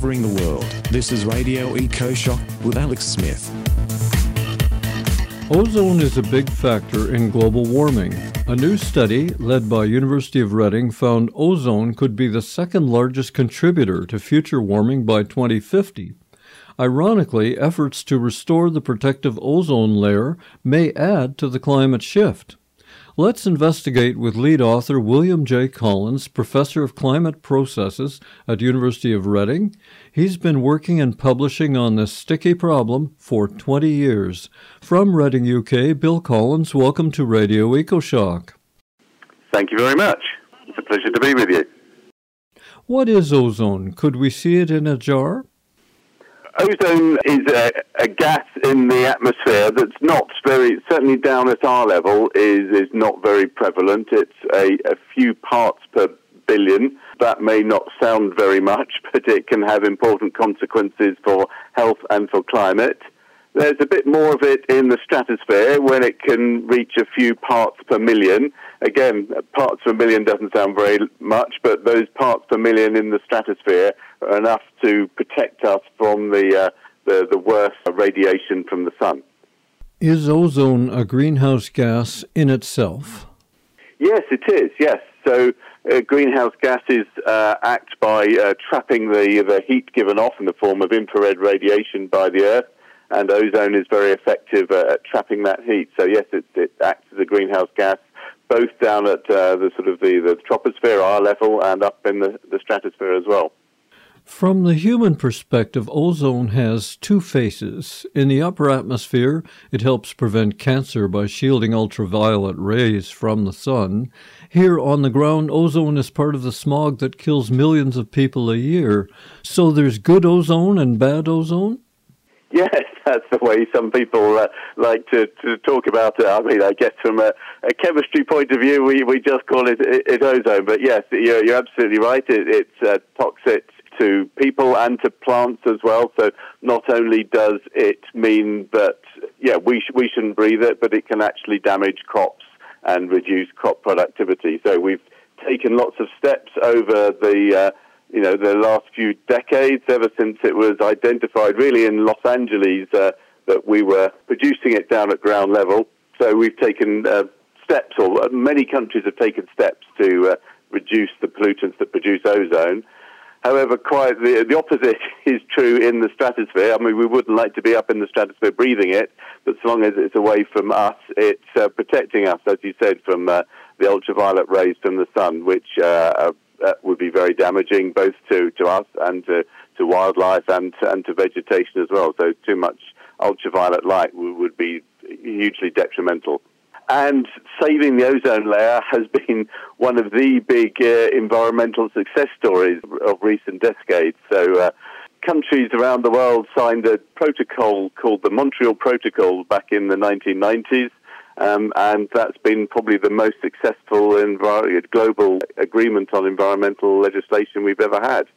covering the world. This is Radio EcoShock with Alex Smith. Ozone is a big factor in global warming. A new study led by University of Reading found ozone could be the second largest contributor to future warming by 2050. Ironically, efforts to restore the protective ozone layer may add to the climate shift. Let's investigate with lead author William J. Collins, Professor of Climate Processes at University of Reading. He's been working and publishing on this sticky problem for 20 years. From Reading, UK, Bill Collins, welcome to Radio EcoShock. Thank you very much. It's a pleasure to be with you. What is ozone? Could we see it in a jar? Ozone is a gas in the atmosphere that's not very, certainly down at our level, is not very prevalent. It's a few parts per billion. That may not sound very much, but it can have important consequences for health and for climate. There's a bit more of it in the stratosphere when it can reach a few parts per million. Again, parts per million doesn't sound very much, but those parts per million in the stratosphere are enough to protect us from the worst radiation from the sun. Is ozone a greenhouse gas in itself? Yes, it is, yes. So greenhouse gases act by trapping the heat given off in the form of infrared radiation by the Earth, and ozone is very effective at trapping that heat. So yes, it acts as a greenhouse gas, both down at the troposphere, our level, and up in the stratosphere as well. From the human perspective, ozone has two faces. In the upper atmosphere, it helps prevent cancer by shielding ultraviolet rays from the sun. Here on the ground, ozone is part of the smog that kills millions of people a year. So there's good ozone and bad ozone? Yes, that's the way some people like to talk about it. I mean, I guess from a chemistry point of view, we just call it ozone. But yes, you're absolutely right. It's toxic to people and to plants as well. So not only does it mean that, we shouldn't breathe it, but it can actually damage crops and reduce crop productivity. So we've taken lots of steps over the last few decades, ever since it was identified really in Los Angeles that we were producing it down at ground level. So we've taken steps, or many countries have taken steps to reduce the pollutants that produce ozone. However, quite the opposite is true in the stratosphere. I mean, we wouldn't like to be up in the stratosphere breathing it, but so long as it's away from us, it's protecting us, as you said, from the ultraviolet rays from the sun, which would be very damaging both to us and to wildlife and to vegetation as well. So too much ultraviolet light would be hugely detrimental. And saving the ozone layer has been one of the big environmental success stories of recent decades. So countries around the world signed a protocol called the Montreal Protocol back in the 1990s. And that's been probably the most successful global agreement on environmental legislation we've ever had.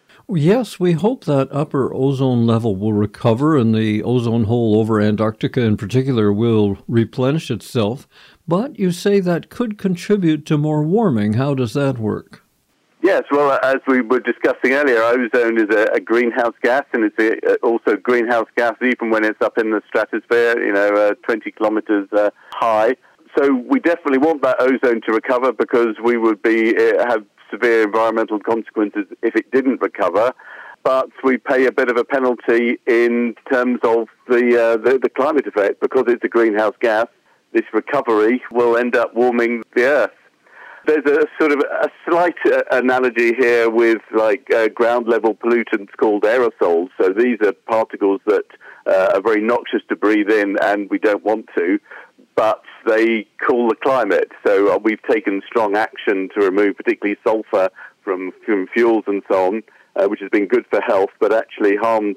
Yes, we hope that upper ozone level will recover and the ozone hole over Antarctica in particular will replenish itself. But you say that could contribute to more warming. How does that work? Yes, well, as we were discussing earlier, ozone is a greenhouse gas, and it's also a greenhouse gas even when it's up in the stratosphere, 20 kilometers high. So we definitely want that ozone to recover because we would have severe environmental consequences if it didn't recover. But we pay a bit of a penalty in terms of the climate effect because it's a greenhouse gas. This recovery will end up warming the Earth. There's a sort of a slight analogy here with ground-level pollutants called aerosols. So these are particles that are very noxious to breathe in and we don't want to, but they cool the climate. So we've taken strong action to remove particularly sulfur from fuels and so on, which has been good for health, but actually harmed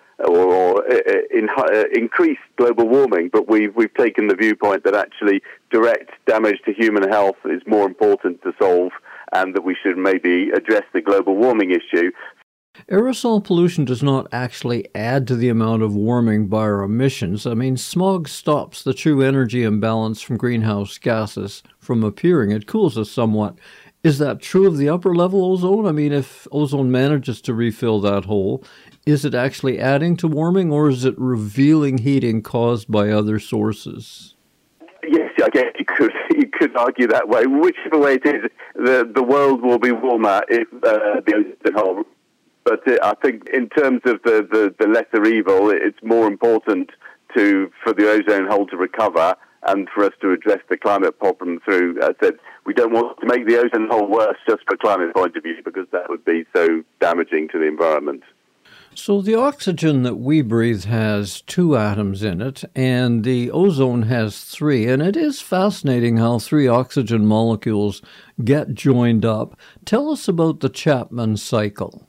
increased global warming. But we've taken the viewpoint that actually direct damage to human health is more important to solve, and that we should maybe address the global warming issue. Aerosol pollution does not actually add to the amount of warming by our emissions. I mean, smog stops the true energy imbalance from greenhouse gases from appearing. It cools us somewhat. Is that true of the upper level ozone? I mean, if ozone manages to refill that hole, is it actually adding to warming, or is it revealing heating caused by other sources? Yes, I guess you could argue that way. Whichever way it is, the world will be warmer if the ozone hole. But I think in terms of the lesser evil, it's more important for the ozone hole to recover and for us to address the climate problem through, as I said, we don't want to make the ozone hole worse just from a climate point of view, because that would be so damaging to the environment. So the oxygen that we breathe has 2 atoms in it, and the ozone has 3. And it is fascinating how 3 oxygen molecules get joined up. Tell us about the Chapman cycle.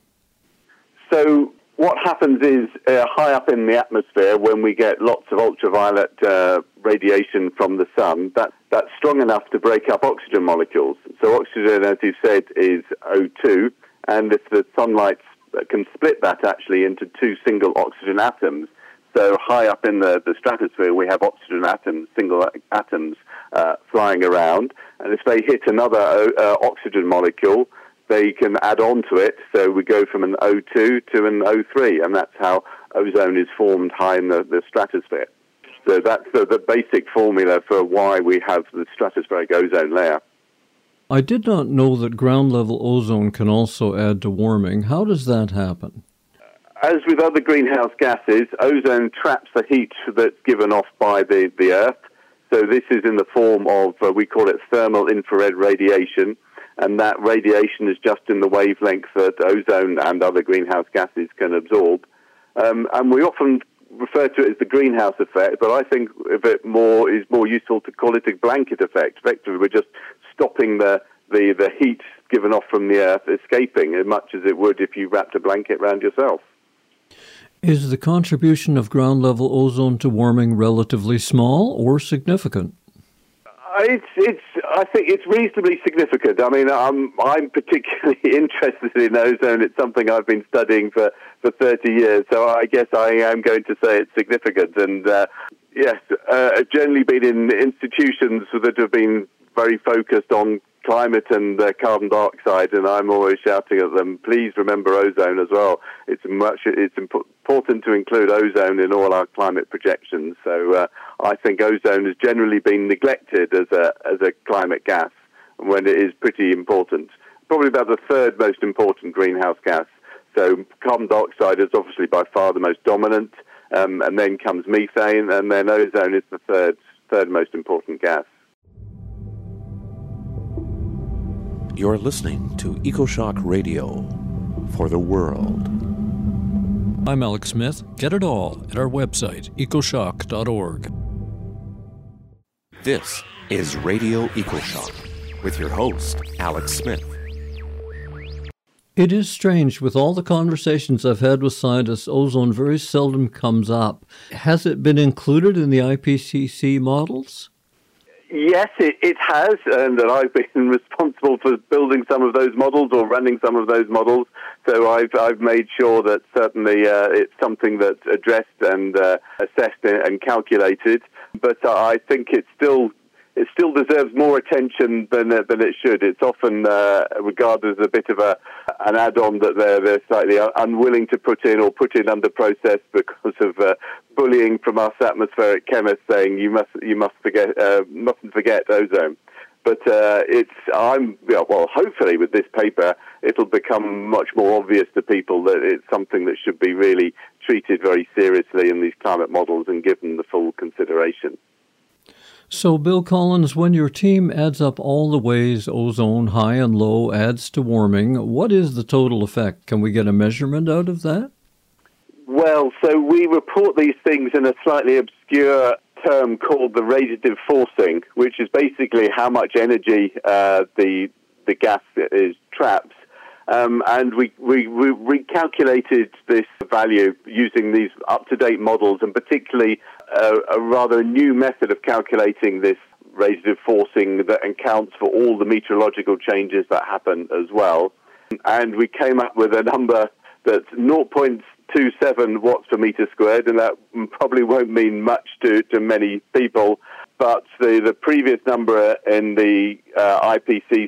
So what happens is high up in the atmosphere, when we get lots of ultraviolet radiation from the sun, that's strong enough to break up oxygen molecules. So oxygen, as you said, is O2, and if the sunlight can split that actually into 2 single oxygen atoms. So high up in the stratosphere, we have oxygen atoms, single atoms flying around, and if they hit another oxygen molecule, they can add on to it, so we go from an O2 to an O3, and that's how ozone is formed high in the stratosphere. So that's the basic formula for why we have the stratospheric ozone layer. I did not know that ground-level ozone can also add to warming. How does that happen? As with other greenhouse gases, ozone traps the heat that's given off by the Earth. So this is in the form of, we call it thermal infrared radiation, and that radiation is just in the wavelength that ozone and other greenhouse gases can absorb. And we often refer to it as the greenhouse effect, but I think is more useful to call it a blanket effect. Effectively, we're just stopping the heat given off from the Earth escaping as much as it would if you wrapped a blanket around yourself. Is the contribution of ground-level ozone to warming relatively small or significant? I think it's reasonably significant. I mean, I'm particularly interested in ozone. It's something I've been studying for 30 years, so I guess I am going to say it's significant. And yes, I've generally been in institutions that have been very focused on climate and carbon dioxide, and I'm always shouting at them, please remember ozone as well. It's important to include ozone in all our climate projections. So I think ozone has generally been neglected as a climate gas, when it is pretty important. Probably about the 3rd most important greenhouse gas. So carbon dioxide is obviously by far the most dominant, and then comes methane, and then ozone is the third most important gas. You're listening to EcoShock Radio for the world. I'm Alex Smith. Get it all at our website, ecoshock.org. This is Radio EcoShock with your host, Alex Smith. It is strange, with all the conversations I've had with scientists, ozone very seldom comes up. Has it been included in the IPCC models? Yes, it has, and I've been responsible for building some of those models or running some of those models. So I've made sure that certainly it's something that's addressed and assessed and calculated. But I think it still deserves more attention than it should. It's often regarded as a bit of an add-on that they're slightly unwilling to put in under process because of bullying from us atmospheric chemists saying you mustn't forget ozone. But hopefully with this paper it'll become much more obvious to people that it's something that should be really treated very seriously in these climate models and given the full consideration. So, Bill Collins, when your team adds up all the ways ozone, high and low, adds to warming, what is the total effect? Can we get a measurement out of that? Well, so we report these things in a slightly obscure term called the radiative forcing, which is basically how much energy the gas traps. And we recalculated this value using these up-to-date models, and particularly a rather new method of calculating this radiative forcing that accounts for all the meteorological changes that happen as well. And we came up with a number that's 0.27 watts per meter squared, and that probably won't mean much to many people. But the previous number in the IPCC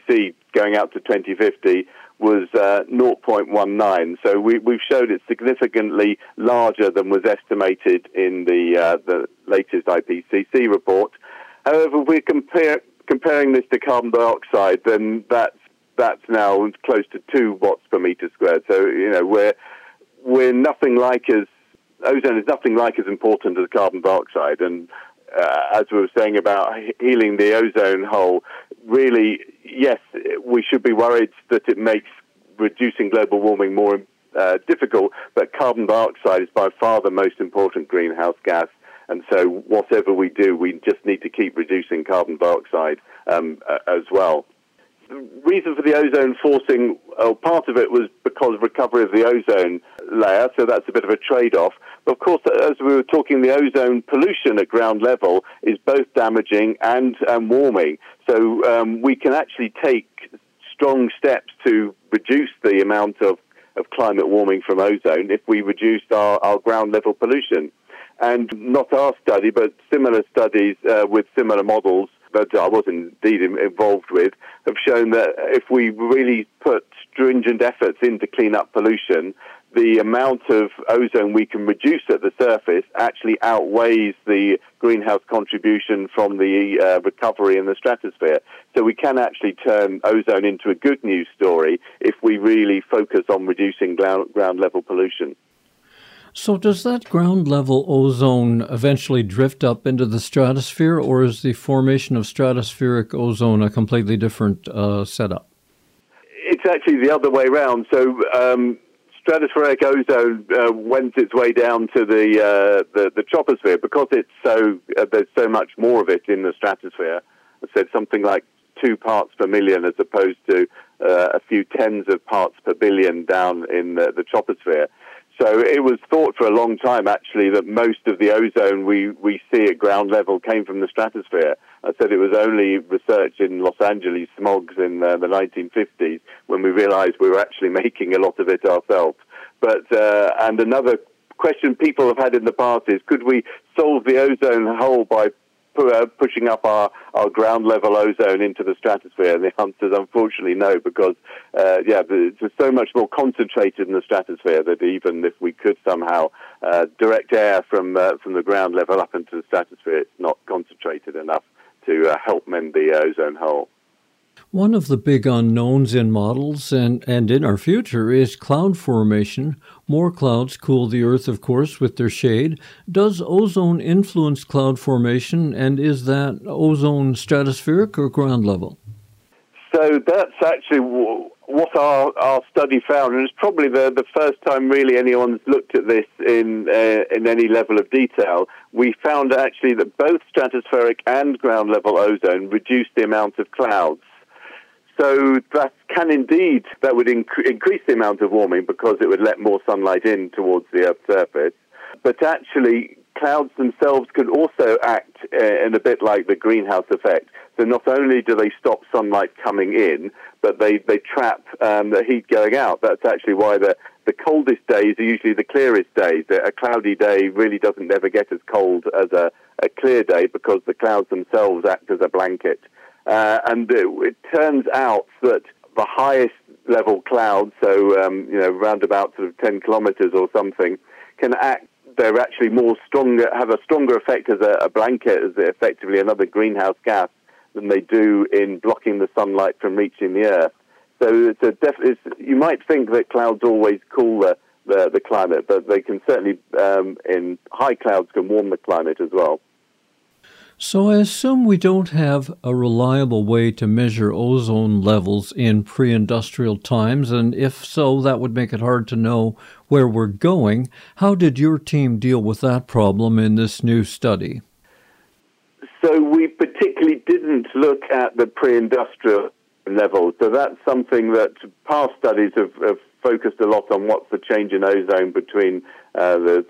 going out to 2050 was 0.19. So we've showed it's significantly larger than was estimated in the latest IPCC report. However, if we're comparing this to carbon dioxide, then that's now close to 2 watts per meter squared. So, we're nothing like ozone is nothing like as important as carbon dioxide. And as we were saying about healing the ozone hole, really, yes, we should be worried that it makes reducing global warming more difficult, but carbon dioxide is by far the most important greenhouse gas. And so whatever we do, we just need to keep reducing carbon dioxide as well. The reason for the ozone forcing, part of it was because of recovery of the ozone layer, so that's a bit of a trade-off. But of course, as we were talking, the ozone pollution at ground level is both damaging and warming. So we can actually take strong steps to reduce the amount of climate warming from ozone if we reduce our ground level pollution. And not our study, but similar studies with similar models that I was indeed involved with, have shown that if we really put stringent efforts in to clean up pollution, the amount of ozone we can reduce at the surface actually outweighs the greenhouse contribution from the recovery in the stratosphere. So we can actually turn ozone into a good news story if we really focus on reducing ground level pollution. So does that ground-level ozone eventually drift up into the stratosphere, or is the formation of stratospheric ozone a completely different setup? It's actually the other way around. So stratospheric ozone went its way down to the troposphere because it's there's so much more of it in the stratosphere. I said something like 2 parts per million as opposed to a few tens of parts per billion down in the troposphere. So it was thought for a long time, actually, that most of the ozone we see at ground level came from the stratosphere. I said it was only research in Los Angeles smogs in the 1950s when we realized we were actually making a lot of it ourselves. But and another question people have had in the past is, could we solve the ozone hole by pushing up our ground level ozone into the stratosphere? And the answer is unfortunately no, because it's so much more concentrated in the stratosphere that even if we could somehow direct air from the ground level up into the stratosphere, it's not concentrated enough to help mend the ozone hole. One of the big unknowns in models and in our future is cloud formation. More clouds cool the Earth, of course, with their shade. Does ozone influence cloud formation, and is that ozone stratospheric or ground level? So that's actually what our study found, and it's probably the first time really anyone's looked at this in any level of detail. We found actually that both stratospheric and ground level ozone reduce the amount of clouds. So that would increase the amount of warming because it would let more sunlight in towards the Earth's surface. But actually, clouds themselves can also act in a bit like the greenhouse effect. So not only do they stop sunlight coming in, but they trap the heat going out. That's actually why the coldest days are usually the clearest days. A cloudy day really doesn't ever get as cold as a clear day because the clouds themselves act as a blanket. And it turns out that the highest level clouds, so round about sort of 10 kilometers or something, can act. They're actually have a stronger effect as a blanket, as effectively another greenhouse gas, than they do in blocking the sunlight from reaching the Earth. So you might think that clouds always cool the climate, but they can certainly, in high clouds, can warm the climate as well. So I assume we don't have a reliable way to measure ozone levels in pre-industrial times, and if so, that would make it hard to know where we're going. How did your team deal with that problem in this new study? So we particularly didn't look at the pre-industrial level. So that's something that past studies have focused a lot on. What's the change in ozone between the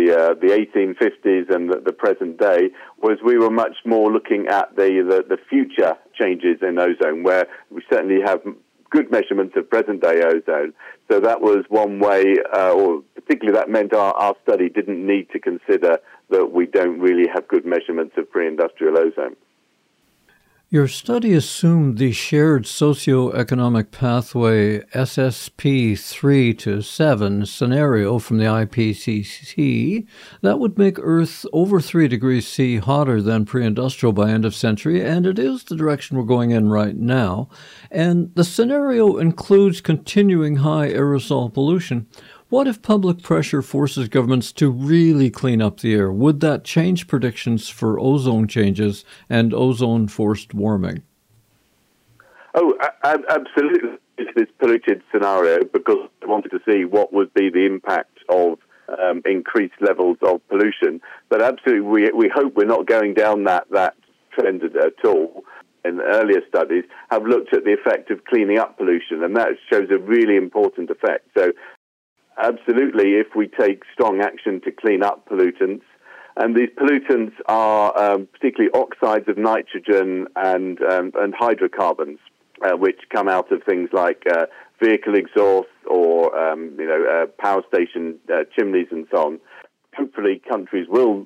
1850s and the present day? Was we were much more looking at the future changes in ozone, where we certainly have good measurements of present day ozone. So that was one way, or particularly that meant our study didn't need to consider that we don't really have good measurements of pre-industrial ozone. Your study assumed the shared socioeconomic pathway SSP 3 to 7 scenario from the IPCC that would make Earth over 3 degrees C hotter than pre-industrial by end of century, and it is the direction we're going in right now. And the scenario includes continuing high aerosol pollution. What if public pressure forces governments to really clean up the air? Would that change predictions for ozone changes and ozone-forced warming? Oh, absolutely. It's this polluted scenario because we wanted to see what would be the impact of increased levels of pollution. But absolutely, we hope we're not going down that trend at all. In earlier studies have looked at the effect of cleaning up pollution, and that shows a really important effect. So absolutely, if we take strong action to clean up pollutants, and these pollutants are particularly oxides of nitrogen and hydrocarbons, which come out of things like vehicle exhaust or power station chimneys and so on. Hopefully, countries will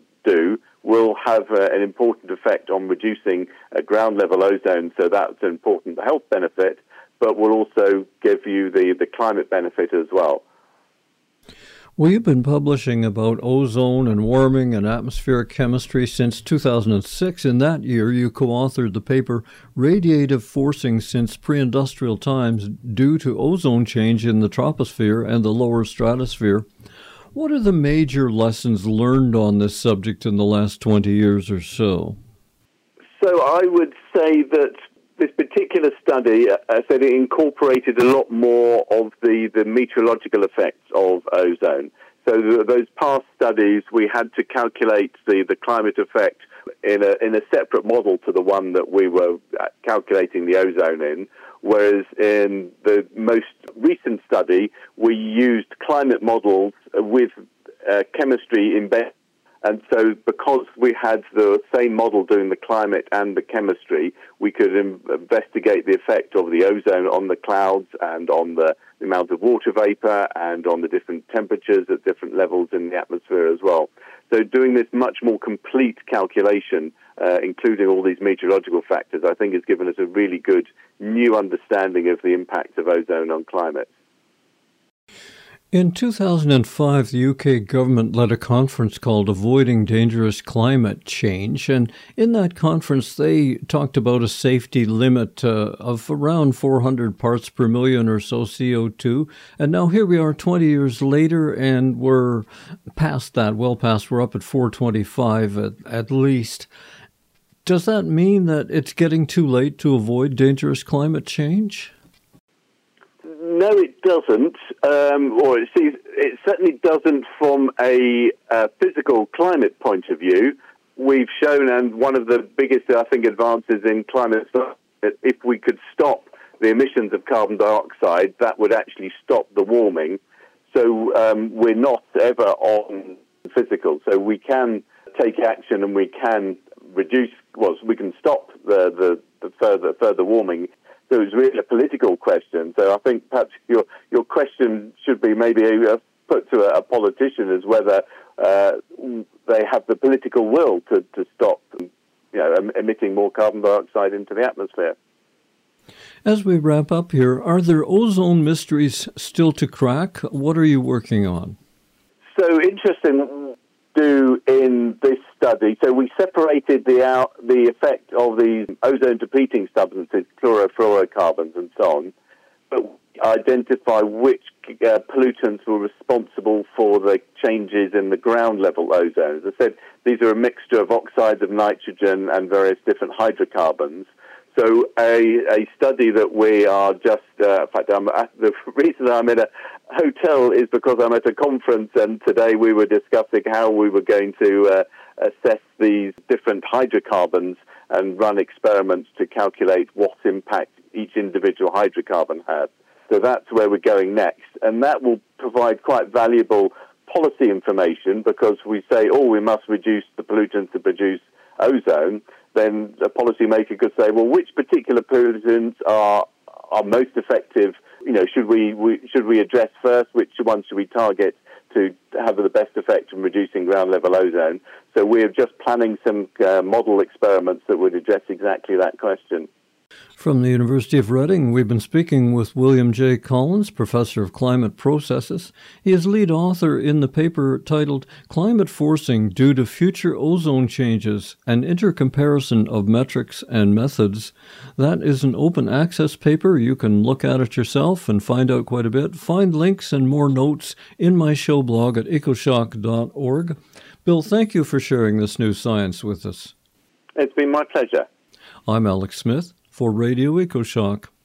have an important effect on reducing ground level ozone, so that's an important health benefit, but will also give you the climate benefit as well. Well, you've been publishing about ozone and warming and atmospheric chemistry since 2006. In that year, you co-authored the paper Radiative Forcing Since Pre-Industrial Times Due to Ozone Change in the Troposphere and the Lower Stratosphere. What are the major lessons learned on this subject in the last 20 years or so? So I would say that this particular study, said it incorporated a lot more of the meteorological effects of ozone. So those past studies, we had to calculate the climate effect in a separate model to the one that we were calculating the ozone in, whereas in the most recent study, we used climate models with chemistry embedded. And so because we had the same model doing the climate and the chemistry, we could investigate the effect of the ozone on the clouds and on the amount of water vapor and on the different temperatures at different levels in the atmosphere as well. So doing this much more complete calculation, including all these meteorological factors, I think has given us a really good new understanding of the impact of ozone on climate. In 2005, the UK government led a conference called Avoiding Dangerous Climate Change, and in that conference they talked about a safety limit of around 400 parts per million or so CO2, and now here we are 20 years later and we're past that, well past, we're up at 425 at least. Does that mean that it's getting too late to avoid dangerous climate change? No, it doesn't, or it certainly doesn't from a physical climate point of view. We've shown, and one of the biggest, I think, advances in climate, that if we could stop the emissions of carbon dioxide, that would actually stop the warming. So we're not ever on physical. So we can take action and we can reduce, we can stop the further warming. So it's really a political question. So I think perhaps your question should be maybe put to a politician as whether they have the political will to stop, emitting more carbon dioxide into the atmosphere. As we wrap up here, are there ozone mysteries still to crack? What are you working on? So interesting do in this study. So we separated the effect of these ozone-depleting substances, chlorofluorocarbons and so on, but identify which pollutants were responsible for the changes in the ground-level ozone. As I said, these are a mixture of oxides of nitrogen and various different hydrocarbons. So a study that we are just, in fact, the reason I'm in a hotel is because I'm at a conference, and today we were discussing how we were going to assess these different hydrocarbons and run experiments to calculate what impact each individual hydrocarbon has. So that's where we're going next. And that will provide quite valuable policy information because we say, we must reduce the pollutants to produce ozone. Then a policymaker could say, well, which particular pollutants are most effective? Should we address first? Which ones should we target to have the best effect in reducing ground level ozone. So we're just planning some model experiments that would address exactly that question. From the University of Reading, we've been speaking with William J. Collins, Professor of Climate Processes. He is lead author in the paper titled Climate Forcing Due to Future Ozone Changes, an Intercomparison of Metrics and Methods. That is an open access paper. You can look at it yourself and find out quite a bit. Find links and more notes in my show blog at ecoshock.org. Bill, thank you for sharing this new science with us. It's been my pleasure. I'm Alex Smith for Radio EcoShock.